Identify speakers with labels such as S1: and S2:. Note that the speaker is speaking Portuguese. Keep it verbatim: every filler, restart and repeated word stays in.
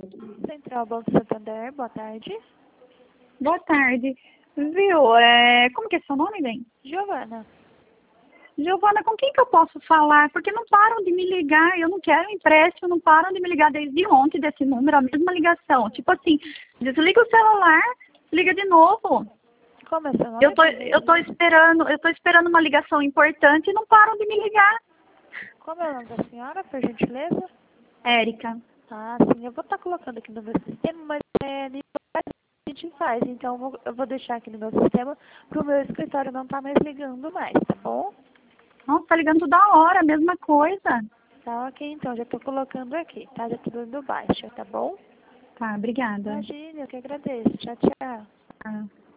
S1: Central Banco Santander, boa tarde.
S2: Boa tarde. Viu, é... como que é seu nome, bem?
S1: Giovana.
S2: Giovana, com quem que eu posso falar? Porque não param de me ligar, eu não quero empréstimo, não param de me ligar desde ontem desse número, a mesma ligação. Tipo assim, desliga o celular, liga de novo.
S1: Como é seu nome?
S2: Eu tô, eu tô esperando, eu tô esperando uma ligação importante e não param de me ligar.
S1: Como é o nome da senhora, por gentileza?
S2: Érica.
S1: Ah, sim, eu vou estar colocando aqui no meu sistema, mas é nível a gente faz, então eu vou, eu vou deixar aqui no meu sistema para o meu escritório não estar mais ligando mais, tá bom?
S2: Nossa, tá ligando toda hora, a mesma coisa.
S1: Tá ok, então já estou colocando aqui, tá? Já estou dando baixa, tá bom?
S2: Tá, obrigada.
S1: Imagina, eu que agradeço. Tchau, tchau.
S2: Ah.